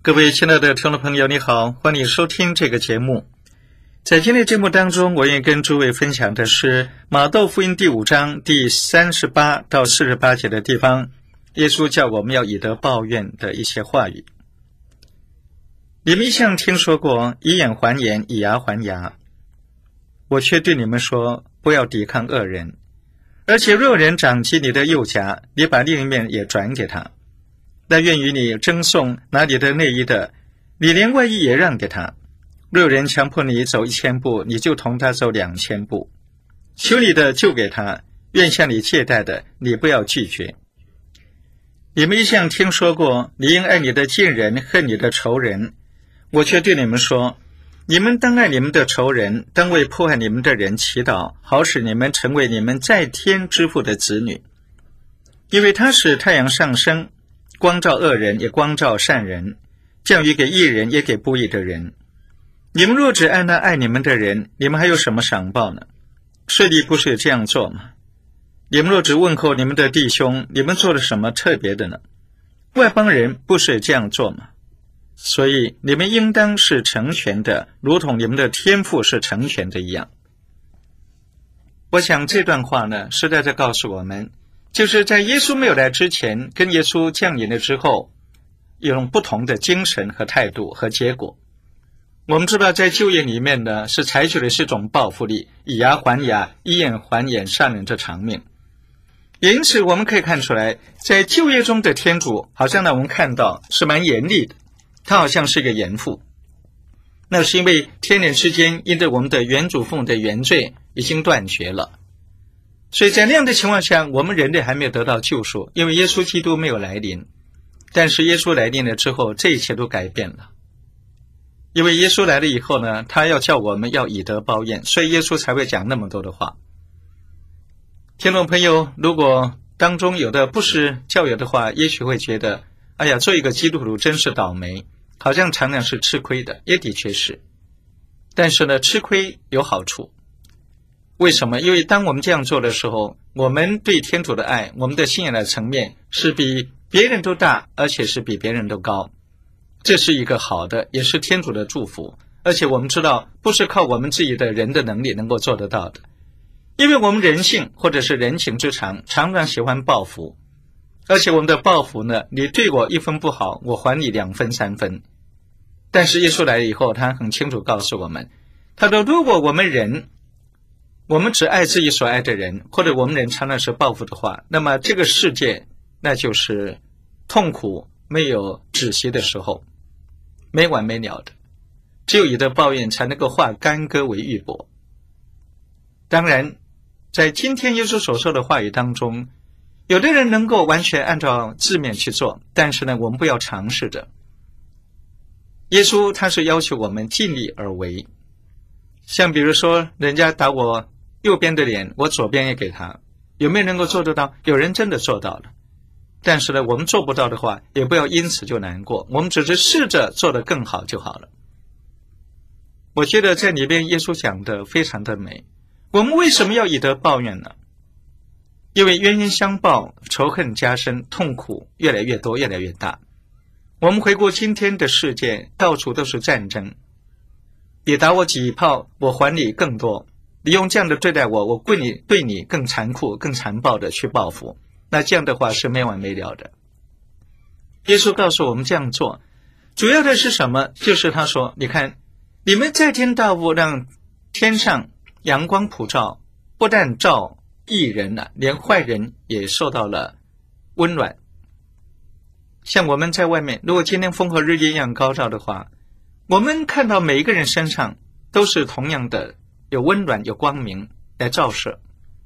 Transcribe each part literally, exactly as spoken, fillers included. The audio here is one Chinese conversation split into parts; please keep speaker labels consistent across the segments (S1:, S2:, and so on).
S1: 各位亲爱的听众朋友，你好，欢迎收听这个节目。在今天的节目当中，我愿意跟诸位分享的是马窦福音第五章第三十八到四十八节的地方，耶稣叫我们要以德报怨的一些话语。你们一向听说过以眼还眼，以牙还牙，我却对你们说，不要抵抗恶人。而且若有人掌击你的右颊，你把另一面也转给他。但愿与你争讼拿你的内衣的，你连外衣也让给他。若有人强迫你走一千步，你就同他走两千步。求你的就给他，愿向你借贷的，你不要拒绝。你们一向听说过，你应爱你的近人，恨你的仇人。我却对你们说，你们当爱你们的仇人，当为迫害你们的人祈祷，好使你们成为你们在天之父的子女。因为他使太阳上升，光照恶人，也光照善人，降雨给义人，也给不义的人。你们若只爱那爱你们的人，你们还有什么赏报呢？税吏不是这样做吗？你们若只问候你们的弟兄，你们做了什么特别的呢？外邦人不是这样做吗？所以你们应当是成全的，如同你们的天父是成全的一样。我想这段话呢，是在这告诉我们，就是在耶稣没有来之前，跟耶稣降临了之后，有种不同的精神和态度和结果。我们知道在旧约里面呢，是采取的是一种报复力，以牙还牙，以眼还眼，杀人这偿命。也因此我们可以看出来，在旧约中的天主好像呢，我们看到是蛮严厉的，他好像是一个严父。那是因为天人之间因着我们的原祖父母的原罪已经断绝了，所以在那样的情况下，我们人类还没有得到救赎，因为耶稣基督没有来临。但是耶稣来临了之后，这一切都改变了。因为耶稣来了以后呢，他要叫我们要以德报怨，所以耶稣才会讲那么多的话。听众朋友，如果当中有的不是教友的话，也许会觉得，哎呀，做一个基督徒真是倒霉，好像常常是吃亏的，也的确是。但是呢，吃亏有好处。为什么？因为当我们这样做的时候，我们对天主的爱，我们的信仰的层面是比别人都大，而且是比别人都高。这是一个好的，也是天主的祝福。而且我们知道，不是靠我们自己的人的能力能够做得到的。因为我们人性或者是人情之常，常常喜欢报复。而且我们的报复呢，你对我一分不好，我还你两分三分。但是耶稣来了以后，他很清楚告诉我们，他说如果我们人我们只爱自己所爱的人，或者我们人常常是报复的话，那么这个世界那就是痛苦没有止息的时候，没完没了的。只有以德报怨才能够化干戈为玉帛。当然在今天耶稣所说的话语当中，有的人能够完全按照字面去做，但是呢，我们不要尝试着。耶稣他是要求我们尽力而为。像比如说人家打我右边的脸，我左边也给他，有没有能够做得到？有人真的做到了。但是呢，我们做不到的话，也不要因此就难过，我们只是试着做得更好就好了。我觉得在里边耶稣讲的非常的美。我们为什么要以德报怨呢？因为冤冤相报，仇恨加深，痛苦越来越多，越来越大。我们回顾今天的世界，到处都是战争。你打我几炮，我还你更多。你用这样的对待我，我对你对你更残酷、更残暴的去报复。那这样的话是没完没了的。耶稣告诉我们这样做，主要的是什么？就是他说，你看，你们在天大雾，让天上阳光普照，不但照义人啊，连坏人也受到了温暖。像我们在外面，如果今天风和日丽一样高照的话，我们看到每一个人身上都是同样的有温暖有光明来照射。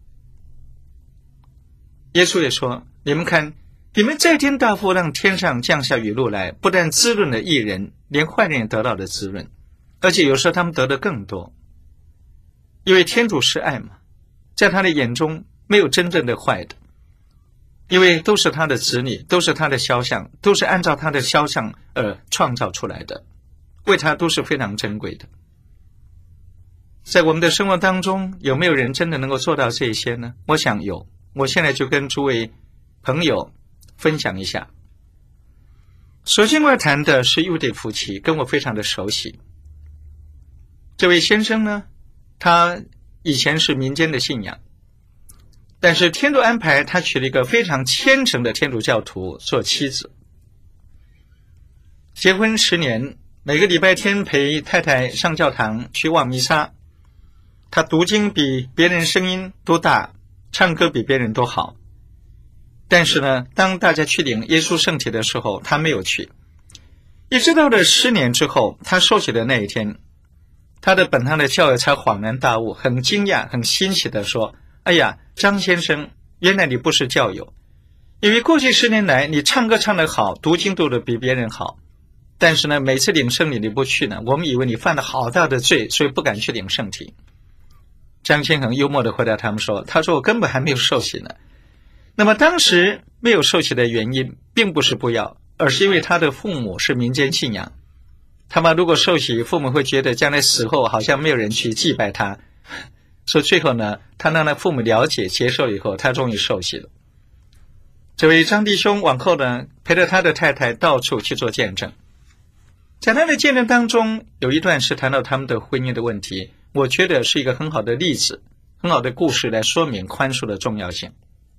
S1: 耶稣也说，你们看，你们在天大雾，让天上降下雨露来，不但滋润了义人，连坏人也得到了滋润，而且有时候他们得的更多。因为天主是爱嘛，在他的眼中没有真正的坏的，因为都是他的子女，都是他的肖像，都是按照他的肖像而创造出来的，为他都是非常珍贵的。在我们的生活当中，有没有人真的能够做到这些呢？我想有。我现在就跟诸位朋友分享一下。 首先我要谈的是一对夫妻，跟我非常的熟悉。这位先生呢，他以前是民间的信仰，但是天主安排他娶了一个非常虔诚的天主教徒做妻子。结婚十年，每个礼拜天陪太太上教堂去望弥撒，他读经比别人声音都大，唱歌比别人都好。但是呢，当大家去领耶稣圣体的时候，他没有去。一直到了十年之后，他受洗的那一天，他的本堂的教友才恍然大悟，很惊讶很欣喜地说，哎呀，张先生，原来你不是教友，因为过去十年来你唱歌唱得好，读经读得比别人好，但是呢，每次领圣礼你不去呢，我们以为你犯了好大的罪，所以不敢去领圣体。张先生幽默地回答他们说，他说我根本还没有受洗呢。那么当时没有受洗的原因并不是不要，而是因为他的父母是民间信仰，他们如果受洗，父母会觉得将来死后好像没有人去祭拜他，所以最后呢，他让他父母了解接受以后，他终于受洗了。这位张弟兄往后呢，陪着他的太太到处去做见证。在他的见证当中，有一段是谈到他们的婚姻的问题，我觉得是一个很好的例子，很好的故事来说明宽恕的重要性。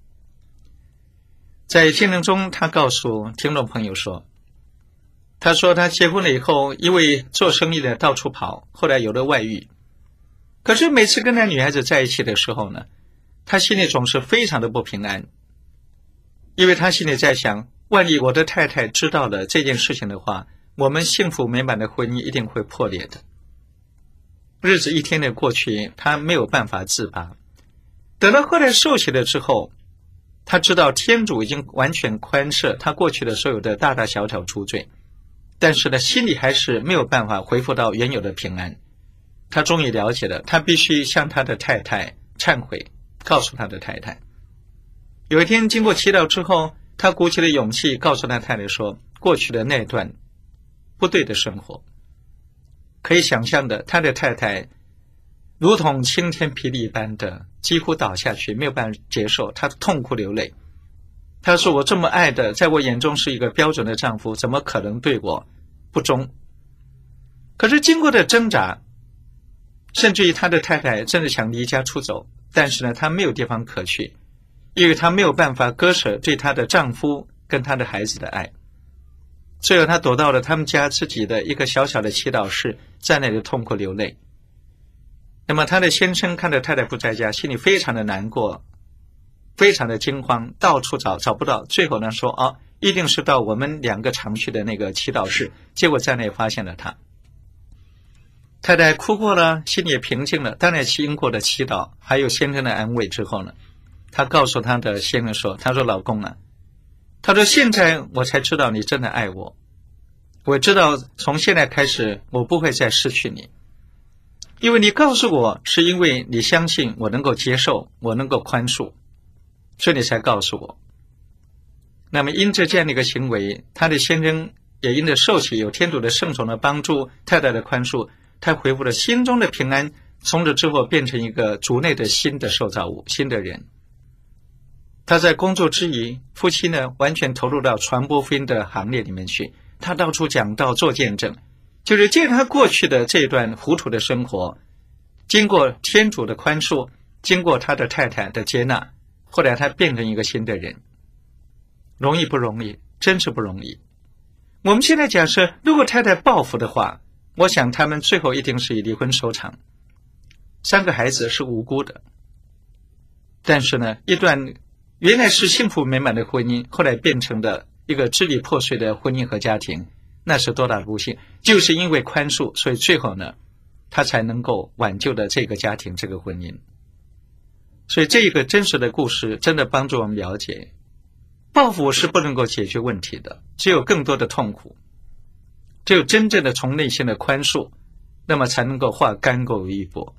S1: 在见证中，他告诉听众朋友说，他说他结婚了以后，因为做生意的到处跑，后来有了外遇。可是每次跟那女孩子在一起的时候呢，他心里总是非常的不平安，因为他心里在想，万一我的太太知道了这件事情的话，我们幸福美满的婚姻一定会破裂的。日子一天的过去，他没有办法自拔。等到后来受洗了之后，他知道天主已经完全宽赦他过去的所有的大大小小赎罪，但是呢，心里还是没有办法恢复到原有的平安。他终于了解了，他必须向他的太太忏悔，告诉他的太太。有一天经过祈祷之后，他鼓起了勇气告诉他太太说，过去的那段不对的生活。可以想象的，他的太太如同晴天霹雳般的几乎倒下去，没有办法接受，他痛哭流泪。他说，我这么爱的，在我眼中是一个标准的丈夫，怎么可能对我不忠？可是经过的挣扎，甚至于他的太太真的想离家出走，但是呢，他没有地方可去，因为他没有办法割舍对他的丈夫跟他的孩子的爱。最后他躲到了他们家自己的一个小小的祈祷室，在那里痛哭流泪。那么他的先生看着太太不在家，心里非常的难过，非常的惊慌，到处找找不到，最后呢说啊，一定是到我们两个常去的那个祈祷室，结果在那里发现了他。太太哭过了，心里也平静了，当然经过的祈祷还有先生的安慰之后呢，他告诉他的先生说，他说老公啊，他说现在我才知道你真的爱我，我知道从现在开始我不会再失去你，因为你告诉我是因为你相信我能够接受，我能够宽恕，所以你才告诉我。那么因着这样的一个行为，他的先生也因着受洗有天主的圣宠的帮助，太太的宽恕，他恢复了心中的平安，从此之后变成一个主内的新的受造物，新的人。他在工作之余，夫妻呢完全投入到传播福音的行列里面去，他到处讲道做见证，就是借他过去的这段糊涂的生活，经过天主的宽恕，经过他的太太的接纳，后来他变成一个新的人。容易不容易？真是不容易。我们现在假设，如果太太报复的话，我想他们最后一定是以离婚收场。三个孩子是无辜的，但是呢，一段原来是幸福美满的婚姻，后来变成了一个支离破碎的婚姻和家庭，那是多大的不幸。就是因为宽恕，所以最后呢，他才能够挽救了这个家庭，这个婚姻。所以这一个真实的故事真的帮助我们了解，报复是不能够解决问题的，只有更多的痛苦，只有真正的从内心的宽恕，那么才能够化干戈为玉帛。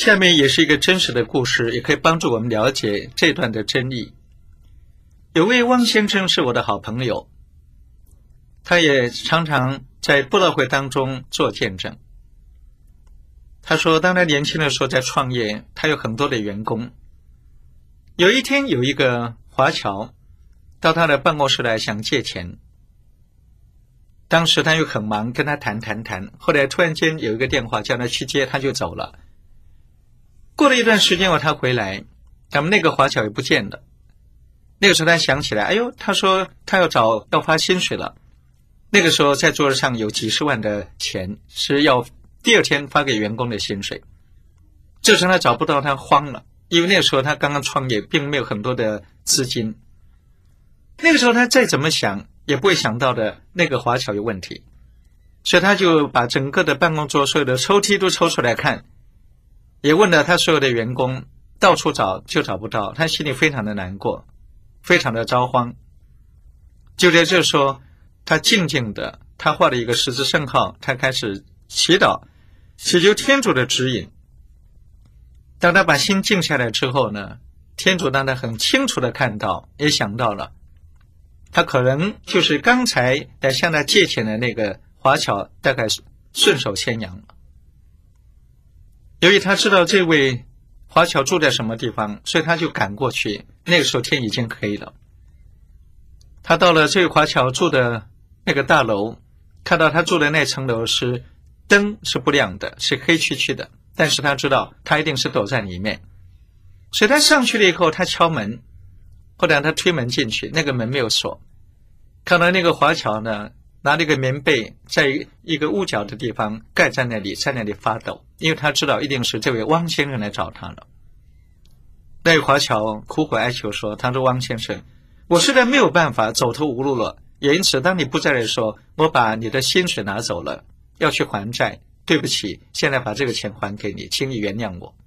S1: 下面也是一个真实的故事，也可以帮助我们了解这段的真理。有位汪先生是我的好朋友，他也常常在布道会当中做见证。他说当他年轻的时候在创业，他有很多的员工。有一天有一个华侨到他的办公室来想借钱，当时他又很忙，跟他谈谈谈，后来突然间有一个电话叫他去接，他就走了。过了一段时间后他回来，咱们那个华侨也不见了。那个时候他想起来，哎呦，他说他要找要发薪水了。那个时候在桌子上有几十万的钱，是要第二天发给员工的薪水。这时候他找不到，他慌了，因为那个时候他刚刚创业，并没有很多的资金。那个时候他再怎么想也不会想到的那个华侨有问题，所以他就把整个的办公桌所有的抽屉都抽出来看，也问了他所有的员工，到处找就找不到，他心里非常的难过，非常的着慌。就在这时候，他静静的，他画了一个十字圣号，他开始祈祷，祈求天主的指引。当他把心静下来之后呢，天主让他很清楚的看到，也想到了，他可能就是刚才来向他借钱的那个华侨，大概顺手牵羊了。由于他知道这位华侨住在什么地方，所以他就赶过去。那个时候天已经黑了，他到了这位华侨住的那个大楼，看到他住的那层楼是灯是不亮的，是黑黢黢的，但是他知道他一定是躲在里面，所以他上去了以后，他敲门，后来他推门进去，那个门没有锁，看到那个华侨呢，拿了一个棉被在一个屋角的地方盖在那里，在那里发抖，因为他知道一定是这位汪先生来找他了。那位华侨苦苦哀求说，他说汪先生，我实在没有办法，走投无路了，也因此当你不在的时候，我把你的薪水拿走了，要去还债，对不起，现在把这个钱还给你，请你原谅我。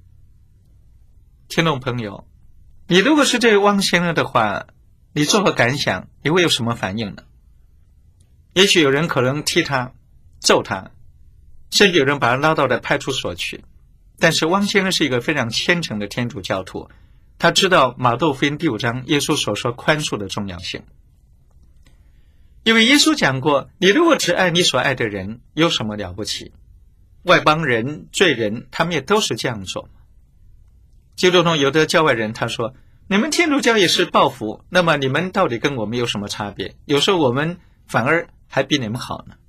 S1: 听众朋友，你如果是这位汪先生的话，你作何感想？你会有什么反应呢？也许有人可能踢他，揍他，甚至有人把他拉到了派出所去。但是汪先生是一个非常虔诚的天主教徒，他知道马窦福音第五章耶稣所说宽恕的重要性。因为耶稣讲过，你如果只爱你所爱的人，有什么了不起？外邦人、罪人，他们也都是这样做。基督徒有的教外人，他说，你们天主教也是报复，那么你们到底跟我们有什么差别？有时候我们反而还比你们好呢。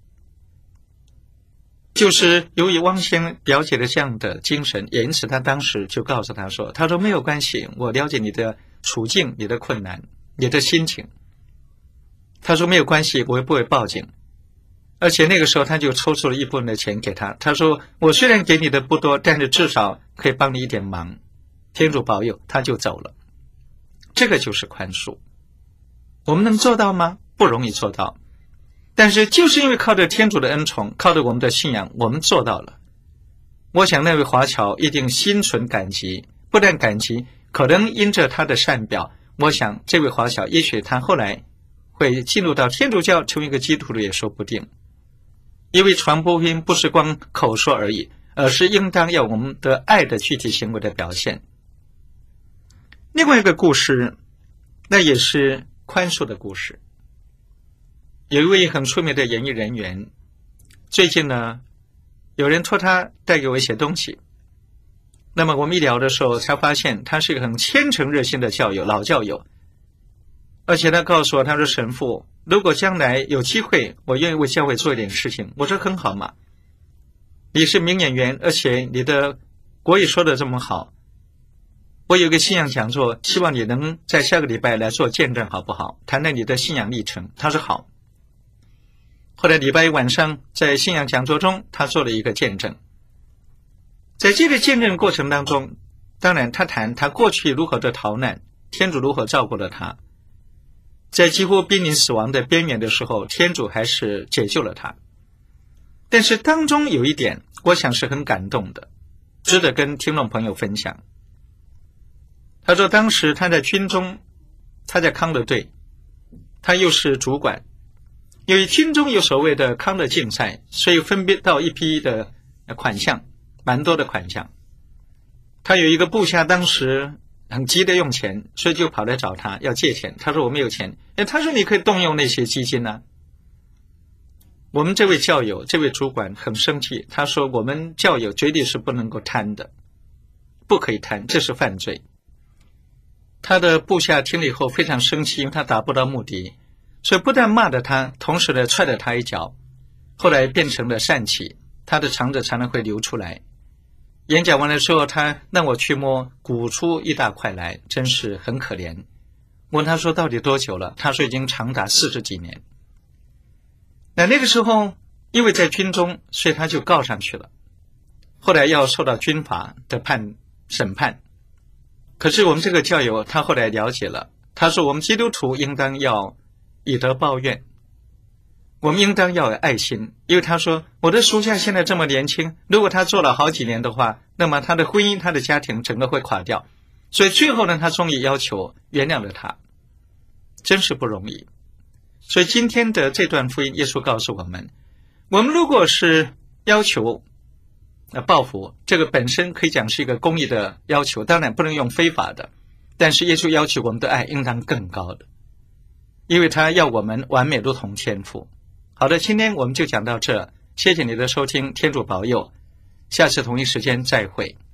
S1: 就是由于汪先生了解了这样的精神，也因此他当时就告诉他说，他说没有关系，我了解你的处境，你的困难，你的心情。他说没有关系，我也不会报警。而且那个时候他就抽出了一部分的钱给他，他说我虽然给你的不多，但是至少可以帮你一点忙，天主保佑，他就走了。这个就是宽恕。我们能做到吗？不容易做到。但是就是因为靠着天主的恩宠，靠着我们的信仰，我们做到了。我想那位华侨一定心存感激，不但感激，可能因着他的善表，我想这位华侨也许他后来会进入到天主教，成为一个基督徒也说不定。因为传播福音不是光口说而已，而是应当要我们的爱的具体行为的表现。另外一个故事，那也是宽恕的故事。有一位很出名的演艺人员，最近呢，有人托他带给我一些东西。那么我们一聊的时候，才发现他是一个很虔诚热心的教友，老教友。而且他告诉我，他说神父，如果将来有机会，我愿意为教会做一点事情。我说很好嘛，你是名演员，而且你的国语说的这么好，我有个信仰讲座，希望你能在下个礼拜来做见证好不好？谈谈你的信仰历程。他说好。后来礼拜一晚上在信仰讲座中，他做了一个见证。在这个见证过程当中，当然他谈他过去如何的逃难，天主如何照顾了他，在几乎濒临死亡的边缘的时候，天主还是解救了他。但是当中有一点我想是很感动的，值得跟听众朋友分享。他说当时他在军中，他在康乐队，他又是主管。由于军中有所谓的康乐竞赛，所以分别到一批的款项，蛮多的款项。 他有一个部下当时很急的用钱，所以就跑来找他要借钱。他说我没有钱。哎，他说你可以动用那些基金啊。我们这位教友这位主管很生气，他说我们教友绝对是不能够贪的，不可以贪，这是犯罪。他的部下听了以后非常生气，因为他达不到目的，所以不但骂了他，同时呢踹了他一脚，后来变成了疝气，他的肠子常常会流出来。演讲完了之后，他让我去摸，鼓出一大块来，真是很可怜。我问他说到底多久了，他说已经长达四十几年。那那个时候因为在军中，所以他就告上去了，后来要受到军法的判审判。可是我们这个教友他后来了解了，他说我们基督徒应当要以德报怨，我们应当要有爱心。因为他说我的属下现在这么年轻，如果他做了好几年的话，那么他的婚姻他的家庭整个会垮掉。所以最后呢，他终于要求原谅了他，真是不容易。所以今天的这段福音，耶稣告诉我们，我们如果是要求呃报复，这个本身可以讲是一个公义的要求，当然不能用非法的，但是耶稣要求我们的爱应当更高的，因为他要我们完美如同天父。好的，今天我们就讲到这，谢谢你的收听，天主保佑，下次同一时间再会。